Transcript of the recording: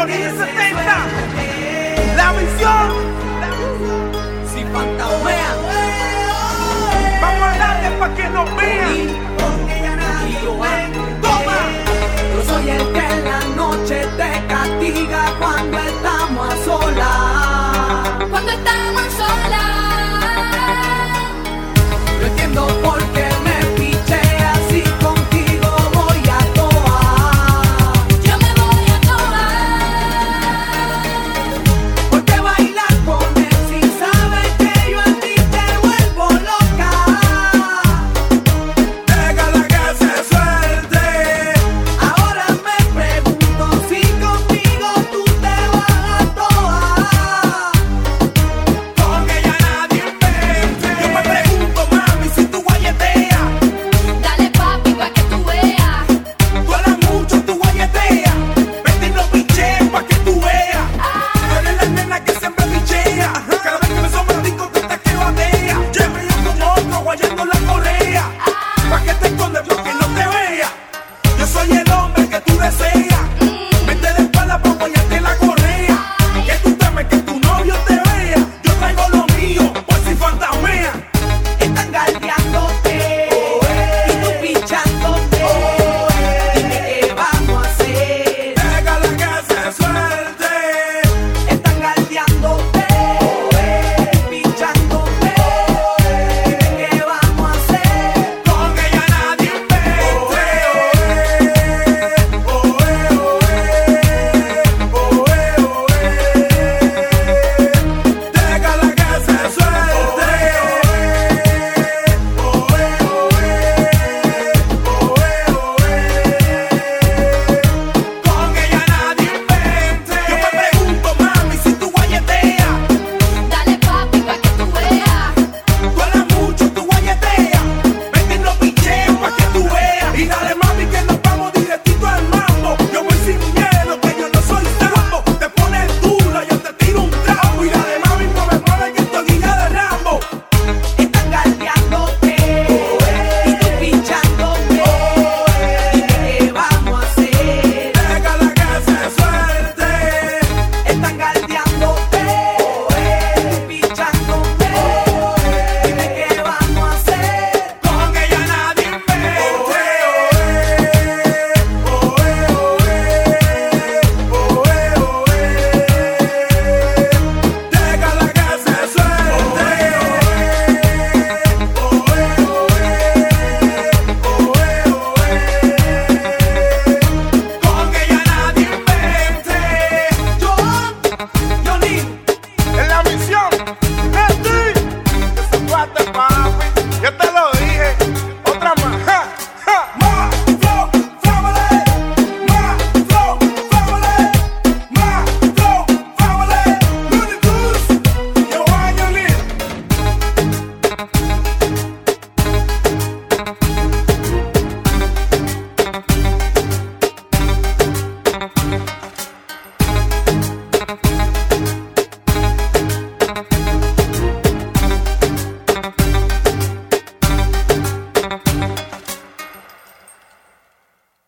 70. La misión. Si fantasmean, Vamos a darle pa' que nos vean. Toma. yo soy el que en la noche te castiga cuando estamos a solas. Cuando estamos solas, No entiendo por qué me picheas si contigo voy a toa. yo me voy a tomar. ¿Por qué bailar con él si sabes que yo a ti te vuelvo loca? Déjala que se suelte. Ahora me pregunto si conmigo tú te vas a toa. Con ella nadie invente. Yo me pregunto, mami, si tú guayeteas. Dale papi pa' que tú veas. Tú hablas mucho, tú guayeteas. Vete y no pichees pa' que tú veas. Tú eres la nena que siempre pichea. Cada vez que me sobra discoteca que batea. Llevo yo como otro guayando la correa. Pa' que te escondes porque no te vea. Yo soy el hombre que tú deseas. Vete de espalda pa' guayarte la correa. Que tú temes que tu novio te vea. Yo traigo lo mío, por si fantasmea. Están galdeándote y tú pichándote. Dime qué vamos a hacer. Déjala que se suelte. Están galdeándote y pichándote. Dime qué vamos a hacer. Con ella nadie invente. Déjala que se suelte. Con ella nadie invente. Yo me pregunto, mami, si tú guayeteas. Dale papi pa' que tú veas. Tú hablas mucho, tú guayeteas. Vete y no pichees pa' que tú veas. Y dale, mami, que nos vamos directito al mambo. Yo voy sin miedo, que yo no soy tambo. Te pones dura, yo te tiro un trapo. Y dale, mami, mueve que estoy guía de Rambo. Están galdeándote y tú pichándote. Dime qué vamos a hacer. Déjala que se suelte. Están galdeándote y tú pichándote. Dime qué vamos a hacer. Con ella nadie invente. Déjala que se suelte. Con ella nadie invente. Johnny. En la misión.